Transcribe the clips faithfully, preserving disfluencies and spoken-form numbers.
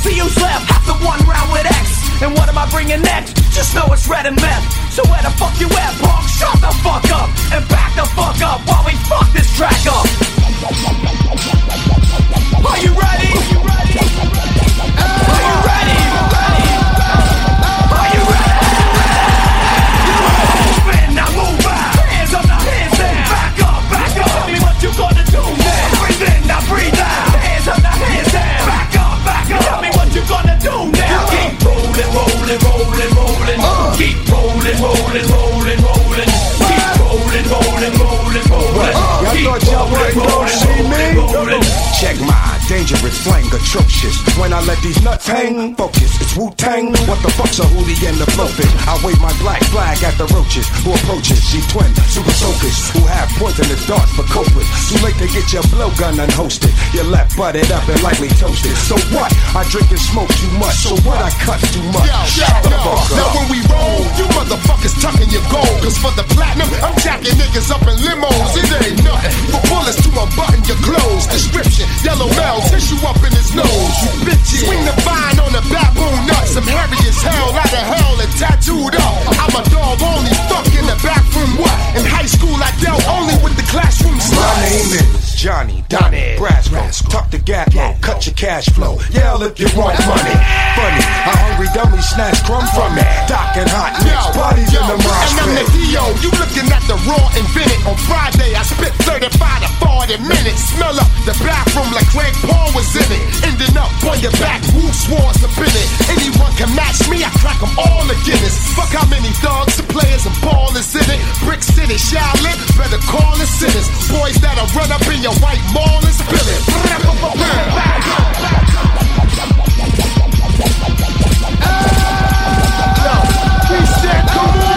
see who's left after one round with X. And what am I bringing next? Just know it's red and meth. So where the fuck you at, punk? Shut the fuck up and back the fuck up while we fuck this track up. Are you ready? Are you ready? Are you ready? Are you ready? Move in, now move out. Hands up, now hands down. Back up, back up. Tell me what you gonna do now. Breathe in, now breathe out. Hands up, now hands down. Back up, back up. Tell me what you gonna do now. Keep rolling, rolling, rolling, rolling. Uh. Keep rolling, rolling, rolling, rolling. Keep rolling, rolling, rolling, rolling. Uh. Y'all thought y'all wouldn't go see me? Check my dangerous flang atrocious. When I let these nuts hang, focus, it's Wu-Tang. What the fuck's a hootie and the blowfish? I wave my black flag at the roaches who approaches. G-twin, super soakers who have poisonous darts for cope with. Too late to get your blowgun unhosted. Your left butted up and lightly toasted. So what? I drink and smoke too much. So what? I cut too much. Yo, Shut yo, the yo. fuck up. Now when we roll, you motherfuckers tucking your gold. Cause for the platinum, I'm jacking niggas up in limos. It ain't nothing for bullets to unbutton your clothes. Description, yellow male, tissue up in his nose. You bitches, swing the vine on the baboon nuts. I'm hairy as hell, out of hell and tattooed up. I'm a dog only, fuck in the back room. What? In high school I dealt only with the classroom sluts. My name is Johnny, Donnie, Brasco. Tuck the gap low, cut your cash flow. Yell if you want money. Funny, a hungry dummy snatch crumb from me. Doc and hot mix, bodies in the mosh and I'm the D O, you looking at the raw invented. On Friday I spit thirty-five to forty minutes. Smell up the bathroom like Craig Paul was in it. Ending up on your back, who swore up in it. Anyone can match me, I crack them all to Guinness. Fuck how many thugs and players and ballers in it. Brick City, Charlotte, better call the sinners. Boys that'll run up in your white mall and spill it. He said, come on!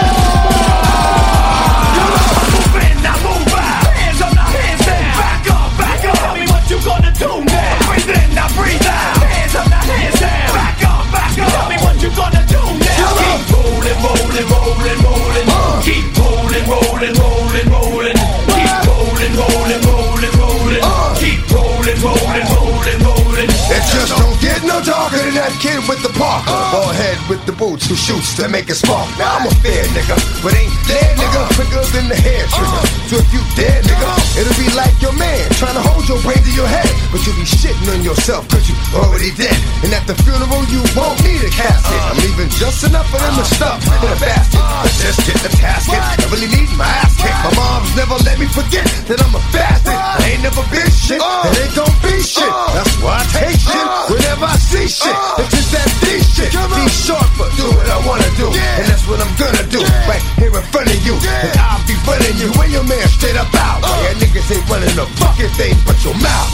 Move in, now move out. Hands up, now hands down. Back up, back up. Tell me what you gonna do now. Breathe in, now breathe out. Hands up, now hands down. Back up, back up. Tell me what you gonna do now. Keep rolling, rolling, rolling, rolling. Uh. Keep rolling, rolling, rolling, rolling. Keep rolling, rolling, rolling, rolling. Uh. Keep rolling, rolling, rolling, rolling. It just don't get no darker than that kid with the Parker. Bald head with the boots who shoots to make it spark. Now I'm a fair nigga, but ain't dead nigga. Quicker than the hair trigger. So if you dead nigga, it'll be like your man trying to hold your brain to your head. But you be shitting on yourself cause you already dead. And at the funeral you won't need a casket. I'm leaving just enough for them to stuff in a basket. But just get the casket, I really need my ass kicked. My mom's never let me forget that I'm a bastard. I ain't never been shit, and ain't gon' be shit. That's why I take shit whenever I see shit. It's just that D shit. Be short but do what I wanna do. And that's what I'm gonna do. Right here in front of you. And I'll be running you and your man straight up out. Yeah, niggas ain't running a fucking thing but your mouth.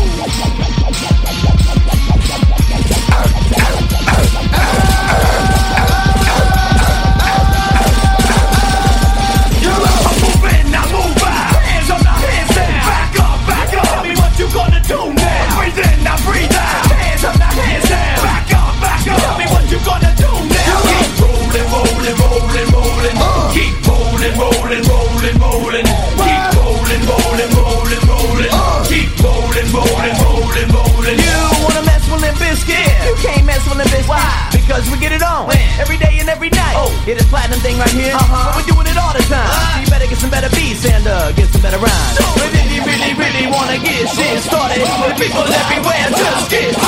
Move in, now move out. Hands up, now hands down. Back up, back up. Tell me what you gonna do now. Breathe in, now breathe out. Hands up, now hands down. Back up, back up. Tell me what you gonna do now. Keep rolling, rolling, rolling, rolling. Uh. Keep rolling, rolling, rolling, rolling. Keep rolling, rolling, rolling, rolling. Uh. Keep rolling, rolling, rolling, rolling. You wanna mess with Limp Bizkit? You can't mess with Limp Bizkit. Why? Because we get it on when? Every day and every night. Oh, it is platinum thing right here. Uh-huh. But we're doing it all the time. Uh. So you better get some better beats and uh, get some better rhymes. But if you really, really wanna get shit started, the people everywhere just get